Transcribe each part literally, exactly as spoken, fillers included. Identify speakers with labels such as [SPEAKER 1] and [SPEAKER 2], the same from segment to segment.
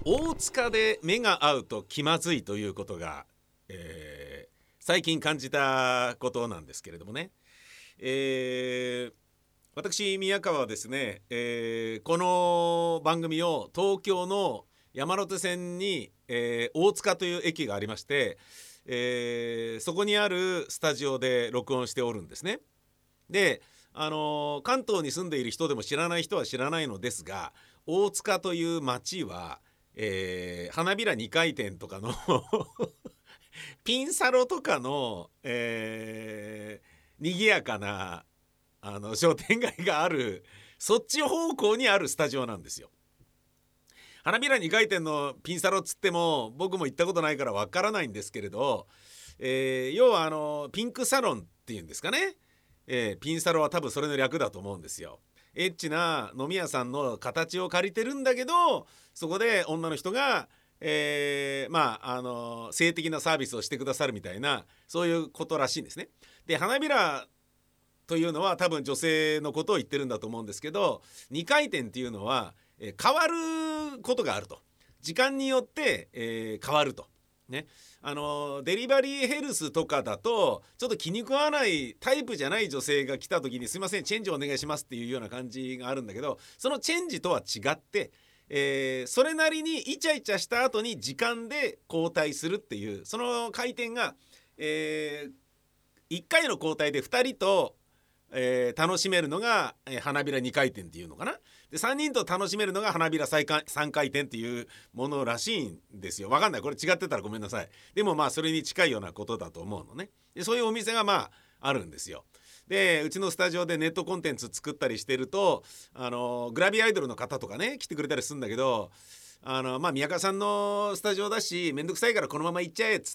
[SPEAKER 1] 大塚で目が合うと気まずいということが、えー、最近感じたことなんですけれどもね、えー、私宮川はですね、えー、この番組を東京の山手線に、えー、大塚という駅がありまして、えー、そこにあるスタジオで録音しておるんですね。で、あのー、関東に住んでいる人でも知らない人は知らないのですが、大塚という町は、えー、花びらにかい転とかのピンサロとかの、えー、賑やかなあの商店街がある、そっち方向にあるスタジオなんですよ。花びらにかい転のピンサロっつっても僕も行ったことないからわからないんですけれど、えー、要はあのピンクサロンっていうんですかね、えー、ピンサロは多分それの略だと思うんですよ。エッチな飲み屋さんの形を借りてるんだけど、そこで女の人が、えー、まああの性的なサービスをしてくださるみたいな、そういうことらしいんですね。で、花びらというのは多分女性のことを言ってるんだと思うんですけど、にかい転っていうのは、えー、変わることがあると。時間によって、えー、変わると。ね、あのデリバリーヘルスとかだとちょっと気に食わないタイプじゃない女性が来た時に、すいませんチェンジお願いしますっていうような感じがあるんだけど、そのチェンジとは違って、えー、それなりにイチャイチャした後に時間で交代するっていう、その回転が、えー、いっかいの交代でふたりと、えー、楽しめるのが、えー、花びらにかい転っていうのかな。で、さんにんと楽しめるのが花びらさんかい転っていうものらしいんですよ。わかんない、これ違ってたらごめんなさい。でもまあそれに近いようなことだと思うのね。で、そういうお店がまああるんですよ。で、うちのスタジオでネットコンテンツ作ったりしてると、あのグラビアアイドルの方とかね来てくれたりするんだけど、あのまあ宮川さんのスタジオだしめんどくさいからこのまま行っちゃえっつって、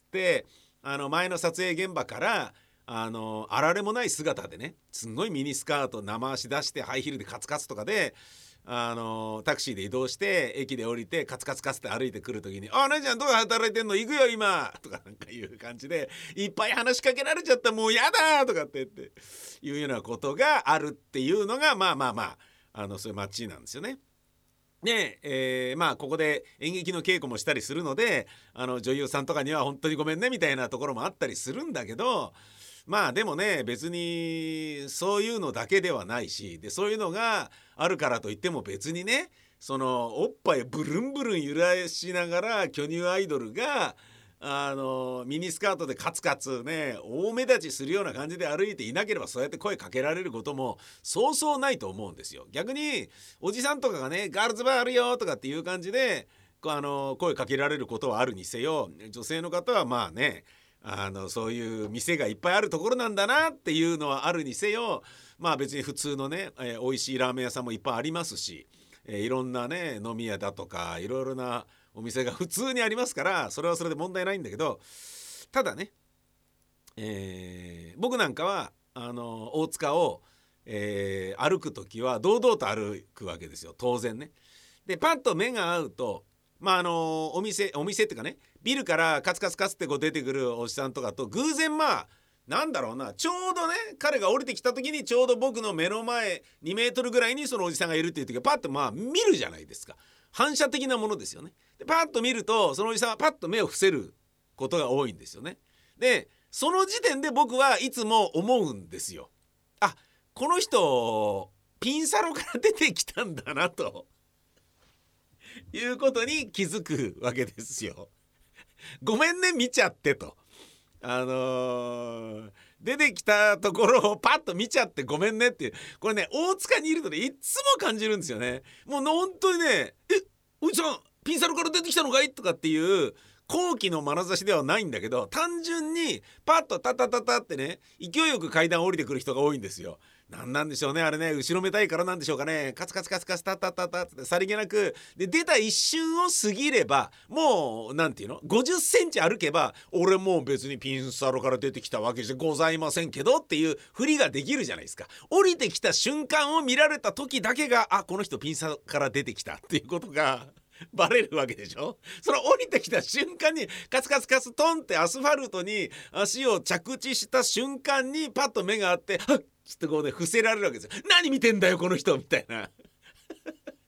[SPEAKER 1] あの前の撮影現場からあのあられもない姿でね、すんごいミニスカート生足出してハイヒールでカツカツとかで、あのタクシーで移動して駅で降りてカツカツカツって歩いてくる時に「あ、姉ちゃんどこで働いてんの、行くよ今」とかなんかいう感じでいっぱい話しかけられちゃった、もうやだとかって言っていうようなことがあるっていうのが、まあまあまああのそういう街なんですよね。で、えー、まあここで演劇の稽古もしたりするので、あの女優さんとかには本当にごめんねみたいなところもあったりするんだけど、まあでもね、別にそういうのだけではないし、でそういうのがあるからといっても別にね、そのおっぱいブルンブルン揺らしながら巨乳アイドルがあのミニスカートでカツカツね大目立ちするような感じで歩いていなければ、そうやって声かけられることもそうそうないと思うんですよ。逆におじさんとかがねガールズバーあるよとかっていう感じであの声かけられることはあるにせよ、女性の方はまあね、あのそういう店がいっぱいあるところなんだなっていうのはあるにせよ、まあ別に普通のね、えー、美味しいラーメン屋さんもいっぱいありますし、えー、いろんなね飲み屋だとかいろいろなお店が普通にありますから、それはそれで問題ないんだけど、ただね、えー、僕なんかはあの大塚を、えー、歩く時は堂々と歩くわけですよ、当然ね。でパッと目が合うと、まああのお店お店っていうかね、ビルからカツカツカツってこう出てくるおじさんとかと偶然、まあなんだろうな、ちょうどね彼が降りてきた時にちょうど僕の目の前にメートルぐらいにそのおじさんがいるっていう時はパッとまあ見るじゃないですか。反射的なものですよね。でパッと見るとそのおじさんはパッと目を伏せることが多いんですよね。でその時点で僕はいつも思うんですよ。あ、この人ピンサロから出てきたんだなということに気づくわけですよ。ごめんね見ちゃってと、あのー、出てきたところをパッと見ちゃってごめんねっていう、これね大塚にいるとねいつも感じるんですよね。もう本当にね、えおじさんピンサロから出てきたのかいとかっていう好奇の眼差しではないんだけど、単純にパッとタタタタってね勢いよく階段降りてくる人が多いんですよ。なんなんでしょうねあれね、後ろめたいからなんでしょうかね。カツカツカツカツタタタタってさりげなくで出た一瞬を過ぎれば、もうなんていうのごじゅっセンチ歩けば俺もう別にピンサロから出てきたわけじゃございませんけどっていう振りができるじゃないですか。降りてきた瞬間を見られた時だけが、あ、この人ピンサロから出てきたっていうことがバレるわけでしょ。その降りてきた瞬間にカツカツカツトンってアスファルトに足を着地した瞬間にパッと目があって、はっつってこうね伏せられるわけですよ。何見てんだよこの人みたいな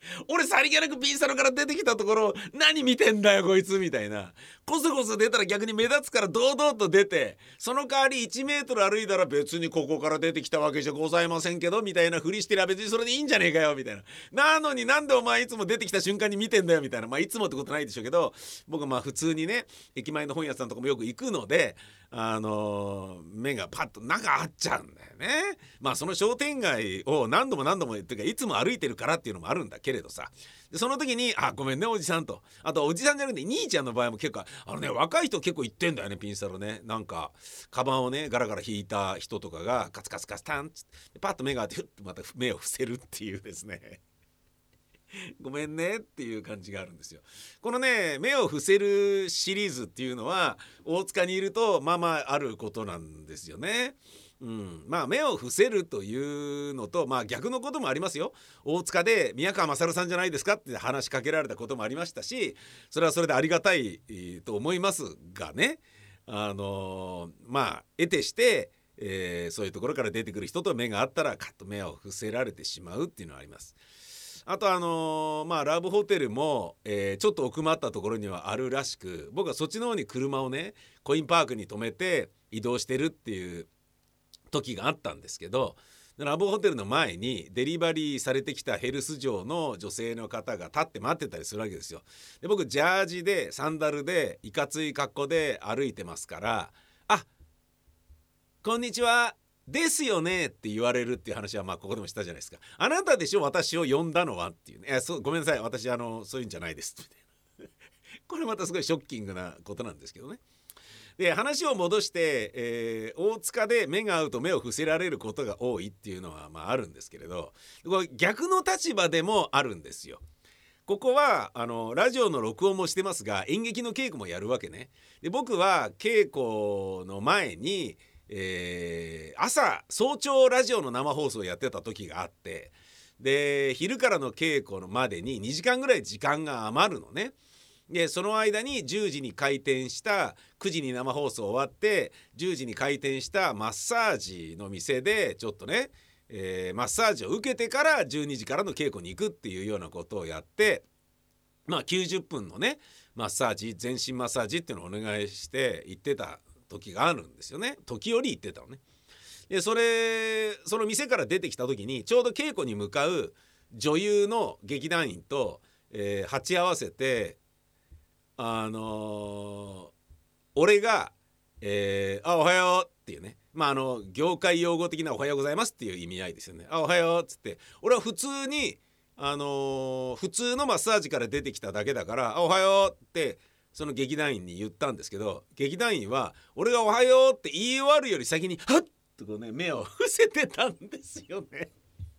[SPEAKER 1] 俺さりげなくピンサロから出てきたところ何見てんだよこいつみたいな、こそこそ出たら逆に目立つから堂々と出て、その代わりいちメートル歩いたら別にここから出てきたわけじゃございませんけどみたいなふりしてりゃ別にそれでいいんじゃねえかよみたいな、なのになんでお前いつも出てきた瞬間に見てんだよみたいな、まあいつもってことないでしょうけど、僕はまあ普通にね駅前の本屋さんとかもよく行くので、あのー、目がパッと中合っちゃうんだよね。まあその商店街を何度も何度もっていうかいつも歩いてるからっていうのもあるんだけれどさ、でその時にあごめんねおじさんと、あとおじさんじゃなくて兄ちゃんの場合も結構あのね若い人結構行ってんだよねピンサロね。なんかカバンをねガラガラ引いた人とかがカツカツカツタンってパッと目が合ってふっとまた目を伏せるっていうですねごめんねっていう感じがあるんですよ。このね目を伏せるシリーズっていうのは大塚にいるとまあまああることなんですよね。うん、まあ目を伏せるというのと、まあ逆のこともありますよ。大塚で宮川勝さんじゃないですかって話しかけられたこともありましたし、それはそれでありがたいと思いますがね、あのー、まあ得てして、えー、そういうところから出てくる人と目が合ったらカッと目を伏せられてしまうっていうのはあります。あとあのー、まあラブホテルも、えー、ちょっと奥まったところにはあるらしく、僕はそっちの方に車をねコインパークに止めて移動してるっていう時があったんですけど、ラブホテルの前にデリバリーされてきたヘルス嬢の女性の方が立って待ってたりするわけですよ。で僕ジャージでサンダルでいかつい格好で歩いてますから、あこんにちはですよねって言われるっていう話はまあここでもしたじゃないですか。あなたでしょ私を呼んだのはっていうね。いやそうごめんなさい私あのそういうんじゃないですみたいなこれまたすごいショッキングなことなんですけどね。で話を戻して、えー、大塚で目が合うと目を伏せられることが多いっていうのはまああるんですけれど、これ逆の立場でもあるんですよ。ここはあのラジオの録音もしてますが演劇の稽古もやるわけね。で僕は稽古の前に、えー、朝早朝ラジオの生放送をやってた時があって、で昼からの稽古のまでににじかんぐらい時間が余るのね。でその間にじゅうじに開店したくじに生放送終わってじゅうじに開店したマッサージの店でちょっとね、えー、マッサージを受けてからじゅうにじからの稽古に行くっていうようなことをやって、まあきゅうじゅっぷんのねマッサージ全身マッサージっていうのをお願いして行ってた時があるんですよね。時折行ってたのね。でそれその店から出てきた時にちょうど稽古に向かう女優の劇団員と、えー、鉢合わせてあのー、俺が、えー、あおはようっていうね、まああの業界用語的なおはようございますっていう意味合いですよね。あおはようっつって俺は普通にあのー、普通のマッサージから出てきただけだからあおはようってその劇団員に言ったんですけど、劇団員は俺がおはようって言い終わるより先にはっとこうね目を伏せてたんですよね。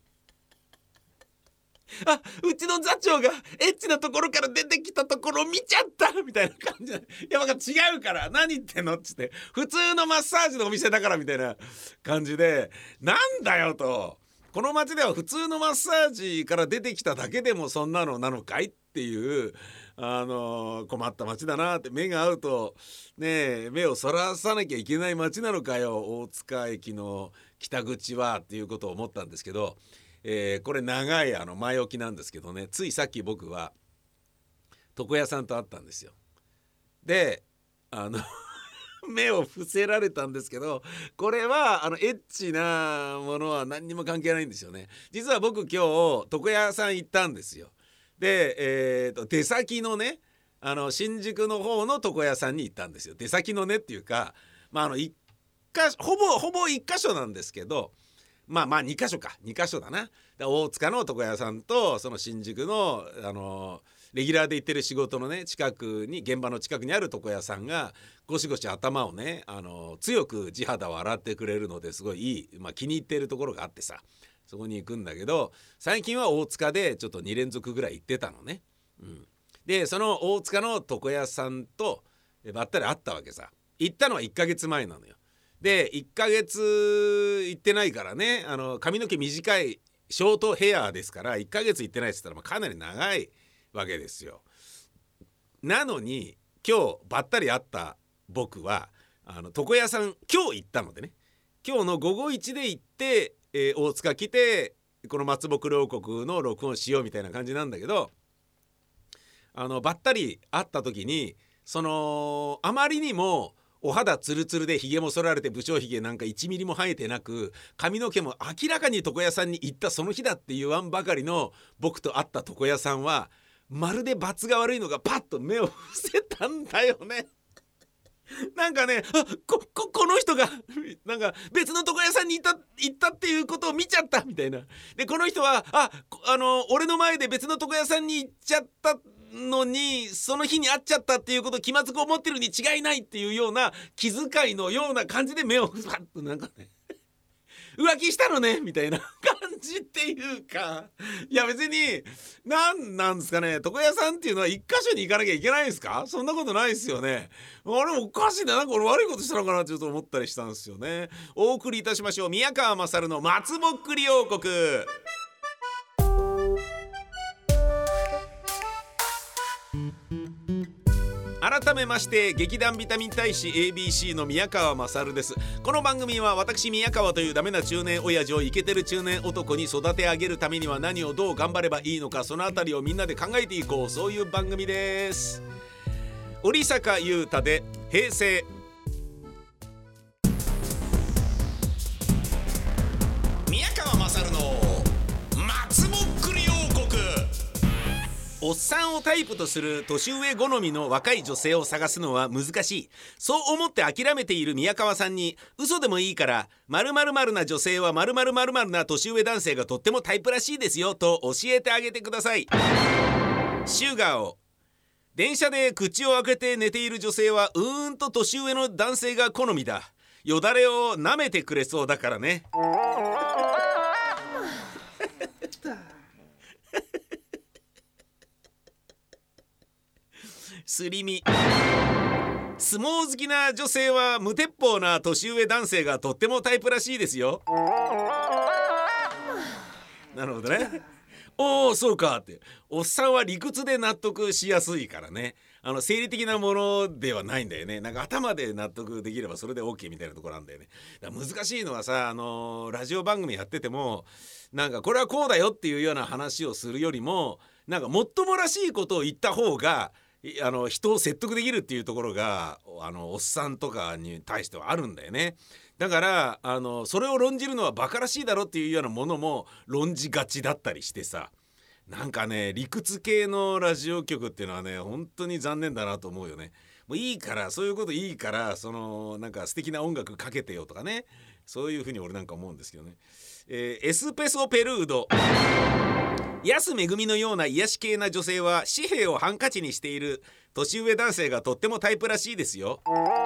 [SPEAKER 1] あうちの座長がエッチなところから出てきたところを見ちゃったみたいな感じで、いやなんか違うから何言ってんのっつって、普通のマッサージのお店だからみたいな感じで、なんだよと、この街では普通のマッサージから出てきただけでもそんなのなのかいっていうあの困った街だなって、目が合うとね目をそらさなきゃいけない街なのかよ大塚駅の北口はっていうことを思ったんですけど、えー、これ長いあの前置きなんですけどね、ついさっき僕は床屋さんと会ったんですよ。であの目を伏せられたんですけど、これはあのエッチなものは何にも関係ないんですよね。実は僕今日床屋さん行ったんですよ。で、えー、と出先のねあの新宿の方の床屋さんに行ったんですよ。出先のねっていうか、まああの一かほぼほぼ一箇所なんですけど、まあまあに箇所かに箇所だな。大塚の床屋さんとその新宿のあのレギュラーで行ってる仕事のね近くに、現場の近くにある床屋さんがゴシゴシ頭をねあの強く地肌を洗ってくれるのですごいいい、まあ、気に入っているところがあってさ、そこに行くんだけど、最近は大塚でちょっとに連続ぐらい行ってたのね。うん、でその大塚の床屋さんとばったり会ったわけさ。行ったのはいっかげつまえなのよ。でいっかげつ行ってないからね、あの髪の毛短いショートヘアですから、いっかげつ行ってないって言ったらまあかなり長いわけですよ。なのに今日ばったり会った僕はあの床屋さん今日行ったのでね、今日の午後いちで行って、えー、大塚来てこの松木両国の録音しようみたいな感じなんだけど、あのばったり会った時にそのあまりにもお肌ツルツルでひげも剃られて、武将ひげなんかいちミリも生えてなく、髪の毛も明らかに床屋さんに行ったその日だって言わんばかりの僕と会った床屋さんは、まるで罰が悪いのがパッと目を伏せたんだよね。なんかね、あ こ, こ, この人がなんか別の床屋さんに行った行ったっていうことを見ちゃったみたいな。でこの人はああの俺の前で別の床屋さんに行っちゃったのに、その日に会っちゃったっていうことを気まずく思ってるに違いないっていうような気遣いのような感じで目をパッとなんかね浮気したのねみたいな感じっていうか、いや別になんなんですかね、床屋さんっていうのは一箇所に行かなきゃいけないんですか？そんなことないですよね。あれおかしいな、なんか俺悪いことしたのかなってちょっと思ったりしたんですよね。お送りいたしましょう、宮川勝の松ぼっくり王国。改めまして劇団ビタミン大使 エービーシー の宮川勝です。この番組は私宮川というダメな中年親父をイケてる中年男に育て上げるためには何をどう頑張ればいいのか、そのあたりをみんなで考えていこう、そういう番組です。織坂優太で平成。宮川勝の松ぼっくり王国。おっさんをタイプとする年上好みの若い女性を探すのは難しい、そう思って諦めている宮川さんに、嘘でもいいから〇〇〇な女性は〇〇〇〇な年上男性がとってもタイプらしいですよと教えてあげてください。シュガーを。電車で口を開けて寝ている女性はうーんと年上の男性が好みだ。よだれを舐めてくれそうだからね。すり身。相撲好きな女性は無鉄砲な年上男性がとってもタイプらしいですよ。なるほどね。おおそうかって、おっさんは理屈で納得しやすいからね。あの生理的なものではないんだよね。なんか頭で納得できればそれで OK みたいなところなんだよね。だから難しいのはさ、あのー、ラジオ番組やっててもなんかこれはこうだよっていうような話をするよりも、なんかもっともらしいことを言った方があの人を説得できるっていうところがあのおっさんとかに対してはあるんだよね。だからあのそれを論じるのはバカらしいだろっていうようなものも論じがちだったりしてさ、なんかね理屈系のラジオ局っていうのはね本当に残念だなと思うよね。もういいからそういうこといいからそのなんか素敵な音楽かけてよとかね、そういうふうに俺なんか思うんですけどね。えー、エスペソペルード。安めぐみのような癒し系な女性は紙幣をハンカチにしている年上男性がとってもタイプらしいですよ。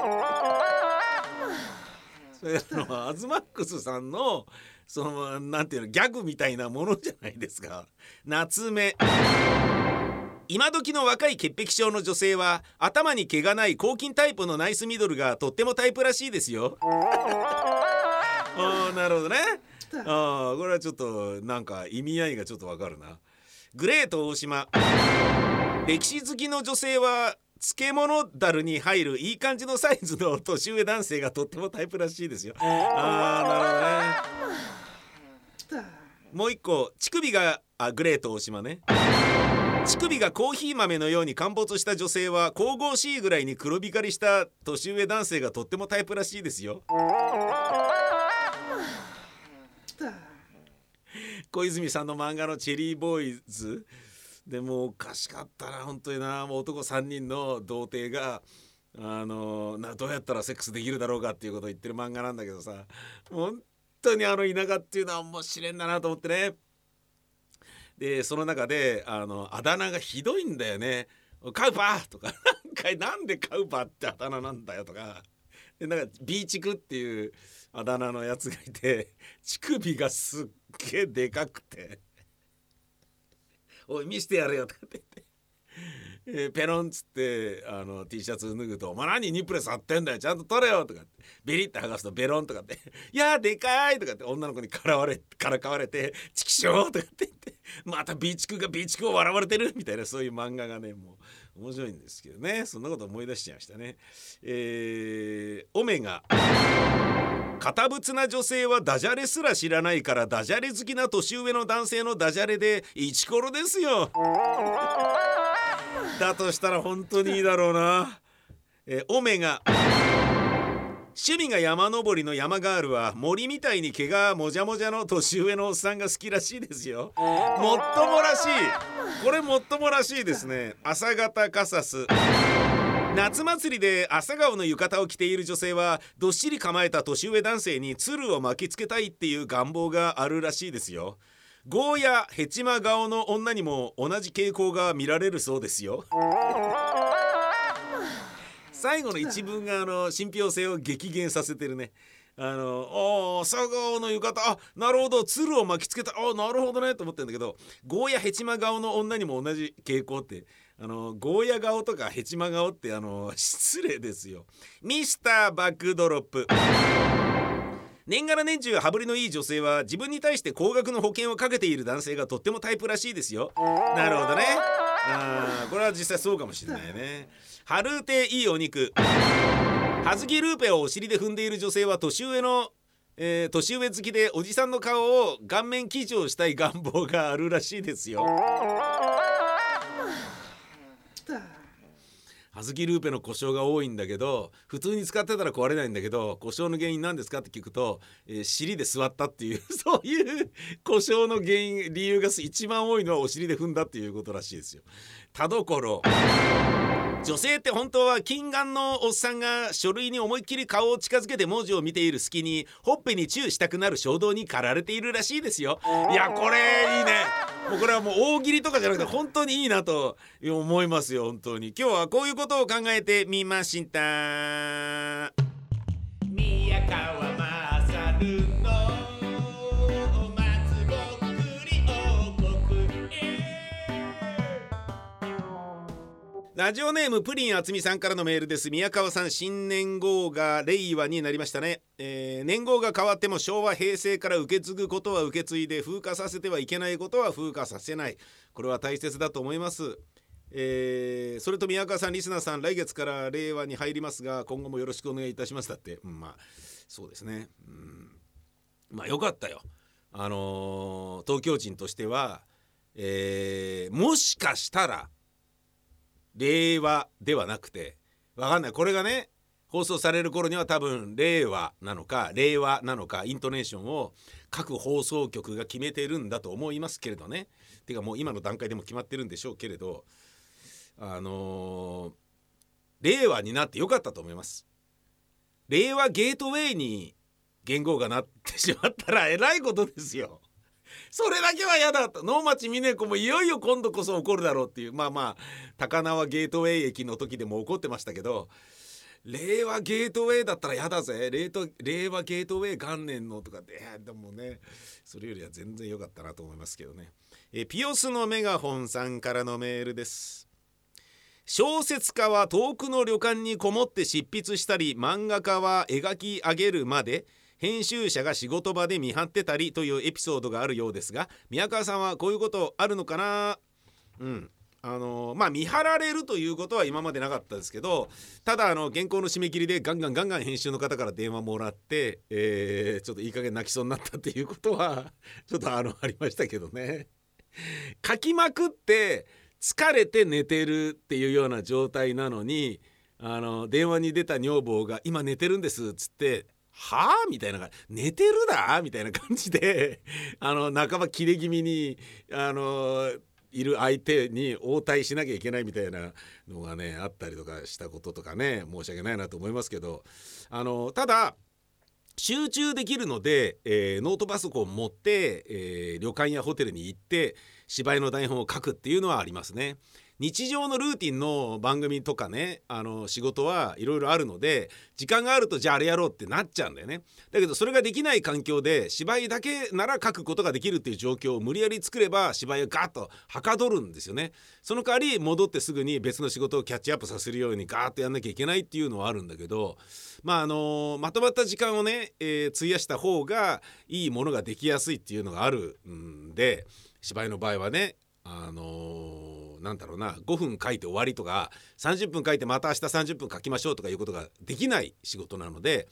[SPEAKER 1] それあのアズマックスさんのそのなんていうのギャグみたいなものじゃないですか。夏目。今時の若い潔癖症の女性は頭に毛がない抗菌タイプのナイスミドルがとってもタイプらしいですよ。あーなるほどね。ああこれはちょっとなんか意味合いがちょっとわかるな。グレート大島。歴史好きの女性は漬物だるに入るいい感じのサイズの年上男性がとってもタイプらしいですよ。ああなるほどね。もう一個乳首があグレート大島ね。乳首がコーヒー豆のように陥没した女性は神々しいぐらいに黒光りした年上男性がとってもタイプらしいですよ。小泉さんの漫画のチェリーボーイズでもおかしかったな本当にな。もう男さんにんの童貞があのなどうやったらセックスできるだろうかっていうことを言ってる漫画なんだけどさ、本当にあの田舎っていうのは面白いんだなと思ってね。でその中であのあだ名がひどいんだよね。カウパーとかなんかなんでカウパーってあだ名なんだよとか、でなんかビーチクっていうあだ名のやつがいて乳首がすっげえでかくておい見してやれよとかって言って、えー、ペロンっつってあの T シャツ脱ぐとお前何ニップレス貼ってんだよちゃんと取れよとかってベリッて剥がすとベロンとかっていやーでかいとかって女の子にからわれからかわれてチキショーとかって言ってまたビーチクがビーチクを笑われてるみたいなそういう漫画がねもう面白いんですけどね。そんなこと思い出しちゃいましたね。えー、オメガ堅物な女性はダジャレすら知らないから、ダジャレ好きな年上の男性のダジャレでイチコロですよ。だとしたら本当にいいだろうな。えオメガ、趣味が山登りの山ガールは森みたいに毛がもじゃもじゃの年上のおっさんが好きらしいですよ。もっともらしい、これもっともらしいですね。朝方カサス、夏祭りで朝顔の浴衣を着ている女性はどっしり構えた年上男性に鶴を巻きつけたいっていう願望があるらしいですよ。ゴーヤヘチマ顔の女にも同じ傾向が見られるそうですよ。最後の一文があの信憑性を激減させてるね。あの朝顔の浴衣、あ、なるほど、鶴を巻きつけた、あ、なるほどねと思ってるんだけど、ゴーヤヘチマ顔の女にも同じ傾向って、あのゴーヤ顔とかヘチマ顔ってあの失礼ですよ。ミスターバックドロップ、年がら年中羽振りのいい女性は自分に対して高額の保険をかけている男性がとってもタイプらしいですよ。なるほどね。あ、これは実際そうかもしれないね。ハルーテいいお肉、ハズキルーペをお尻で踏んでいる女性は年上の、えー、年上好きでおじさんの顔を顔面記帳したい願望があるらしいですよ。ハズキルーペの故障が多いんだけど、普通に使ってたら壊れないんだけど、故障の原因何ですかって聞くと、えー、尻で座ったっていうそういう故障の原因、理由が一番多いのはお尻で踏んだっていうことらしいですよ。田所、女性って本当は近眼のおっさんが書類に思いっきり顔を近づけて文字を見ている隙にほっぺにチューしたくなる衝動に駆られているらしいですよ。いや、これいいね。もうこれはもう大喜利とかじゃなくて本当にいいなと思いますよ。本当に今日はこういうことを考えてみました。宮川勝の松ぼっくり王国、ラジオネームプリンあつみさんからのメールです。宮川さん、新年号が令和になりましたね。えー、年号が変わっても昭和平成から受け継ぐことは受け継いで、風化させてはいけないことは風化させない。これは大切だと思います。えー、それと宮川さん、リスナーさん、来月から令和に入りますが、今後もよろしくお願いいたします。だって、うん、まあそうですね、うん、まあよかったよ。あのー、東京人としては、えー、もしかしたら令和ではなくて、わかんない、これがね放送される頃には多分令和なのか令和なのかイントネーションを各放送局が決めてるんだと思いますけれどね。てかもう今の段階でも決まってるんでしょうけれど、あのー、令和になってよかったと思います。令和ゲートウェイに元号がなってしまったらえらいことですよ。それだけは嫌だと。能町みね子もいよいよ今度こそ起こるだろうっていう、まあまあ高輪ゲートウェイ駅の時でも起こってましたけど、令和ゲートウェイだったら嫌だぜ。令和ゲートウェイ元年のとかで、でもねそれよりは全然良かったなと思いますけどね。えピオスのメガホンさんからのメールです。小説家は遠くの旅館にこもって執筆したり、漫画家は描き上げるまで編集者が仕事場で見張ってたりというエピソードがあるようですが、宮川さんはこういうことあるのかな。うんあのー、まあ見張られるということは今までなかったですけど、ただあの原稿の締め切りでガンガンガンガン編集の方から電話もらって、えー、ちょっといい加減泣きそうになったっていうことはちょっとあのありましたけどね。書きまくって疲れて寝てるっていうような状態なのに、あの電話に出た女房が今寝てるんですっつって、はあみたいな、寝てるだみたいな感じであの半ば切れ気味にあのいる相手に応対しなきゃいけないみたいなのがねあったりとかしたこととかね、申し訳ないなと思いますけど、あのただ集中できるので、えー、ノートパソコンを持って、えー、旅館やホテルに行って芝居の台本を書くっていうのはありますね。日常のルーティンの番組とかね、あの仕事はいろいろあるので、時間があるとじゃああれやろうってなっちゃうんだよね。だけどそれができない環境で芝居だけなら書くことができるっていう状況を無理やり作れば芝居をガーッとはかどるんですよね。その代わり戻ってすぐに別の仕事をキャッチアップさせるようにガーッとやんなきゃいけないっていうのはあるんだけど、まああのまとまった時間をね、えー、費やした方がいいものができやすいっていうのがあるんで、芝居の場合はね、あのー、なんだろうな、ごふん書いて終わりとかさんじゅっぷん書いてまた明日さんじゅっぷん書きましょうとかいうことができない仕事なので、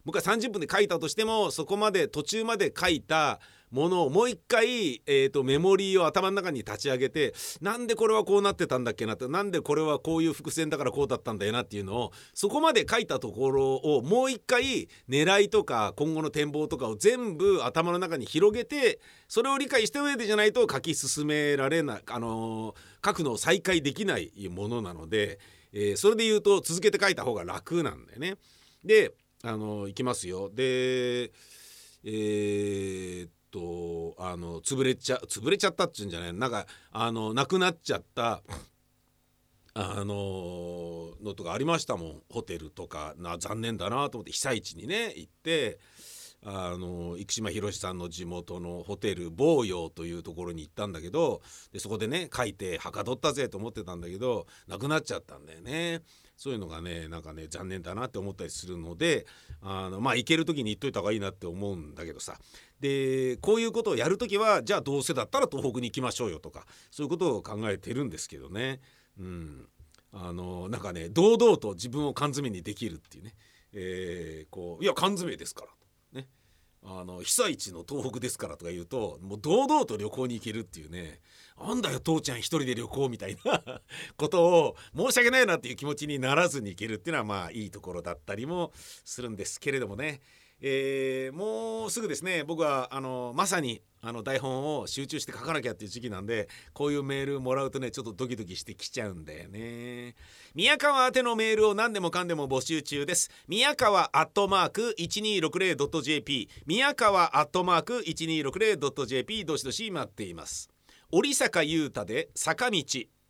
[SPEAKER 1] 僕はさんじゅっぷんで書いたとしても、そこまで途中まで書いたものをもう一回、えーと、メモリーを頭の中に立ち上げて、なんでこれはこうなってたんだっけなって、なんでこれはこういう伏線だからこうだったんだよなっていうのを、そこまで書いたところをもう一回狙いとか今後の展望とかを全部頭の中に広げて、それを理解した上でじゃないと書き進められない、あのー、書くのを再開できないものなので、えー、それで言うと続けて書いた方が楽なんだよね。で、あのー、いきますよ。で、えーとあの潰れちゃ潰れちゃったっていうんじゃない、なんかあのなくなっちゃったあののとかありましたもん。ホテルとかな、残念だなと思って被災地にね行って、あの生島博さんの地元のホテル望洋というところに行ったんだけど、でそこでね書いてはかどったぜと思ってたんだけど、なくなっちゃったんだよね。そういうのがね、なんかね残念だなって思ったりするので、あのまあ行ける時に行っといた方がいいなって思うんだけどさ。でこういうことをやるときは、じゃあどうせだったら東北に行きましょうよとか、そういうことを考えてるんですけどね。うん、あのなんかね堂々と自分を缶詰にできるっていうね、えー、こういや缶詰ですからね、あの被災地の東北ですからとか言うと、もう堂々と旅行に行けるっていうね、なんだよ父ちゃん一人で旅行みたいなことを申し訳ないなっていう気持ちにならずに行けるっていうのはまあいいところだったりもするんですけれどもね。えー、もうすぐですね、僕はあのまさにあの台本を集中して書かなきゃっていう時期なんで、こういうメールもらうとねちょっとドキドキしてきちゃうんだよね。宮川宛てのメールを何でもかんでも募集中です。宮川アットマーク いちにーろくぜろドットジェーピー 宮川アットマーク いちにーろくぜろドットジェーピー どしどし待っています。織坂優太で坂道。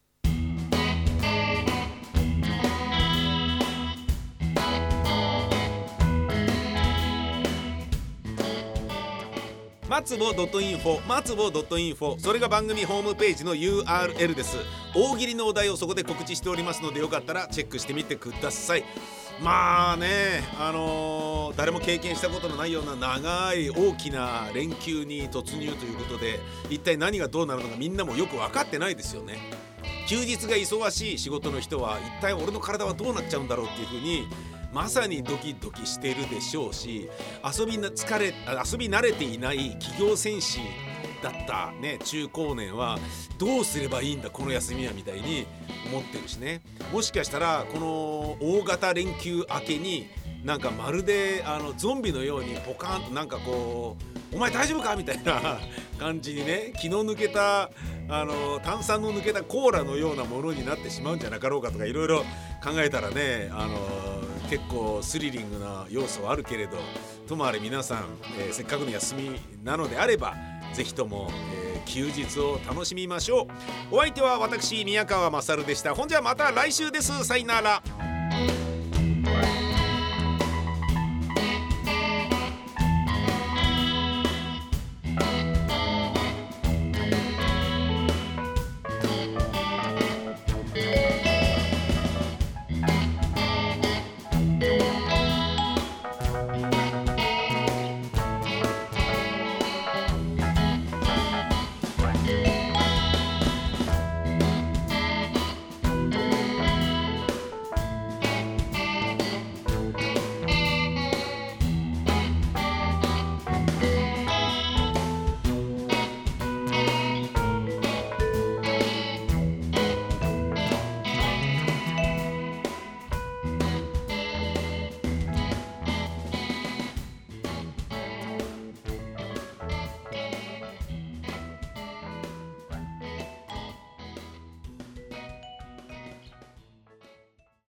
[SPEAKER 1] 松ぼ .info 松ぼ .info、 それが番組ホームページの ユーアールエル です。大喜利のお題をそこで告知しておりますので、よかったらチェックしてみてください。まあね、あのー、誰も経験したことのないような長い大きな連休に突入ということで、一体何がどうなるのかみんなもよく分かってないですよね。休日が忙しい仕事の人は一体俺の体はどうなっちゃうんだろうっていうふうにまさにドキドキしてるでしょうし、遊びな疲れ遊び慣れていない企業戦士だったね中高年はどうすればいいんだこの休みはみたいに思ってるしね。もしかしたらこの大型連休明けになんかまるであのゾンビのようにポカーンとなんかこうお前大丈夫かみたいな感じにね、気の抜けたあの炭酸の抜けたコーラのようなものになってしまうんじゃなかろうかとかいろいろ考えたらね、あの結構スリリングな要素はあるけれど、ともあれ皆さん、えー、せっかくの休みなのであればぜひとも、えー、休日を楽しみましょう。お相手は私宮川勝でした。ほんじゃまた来週です。さよなら。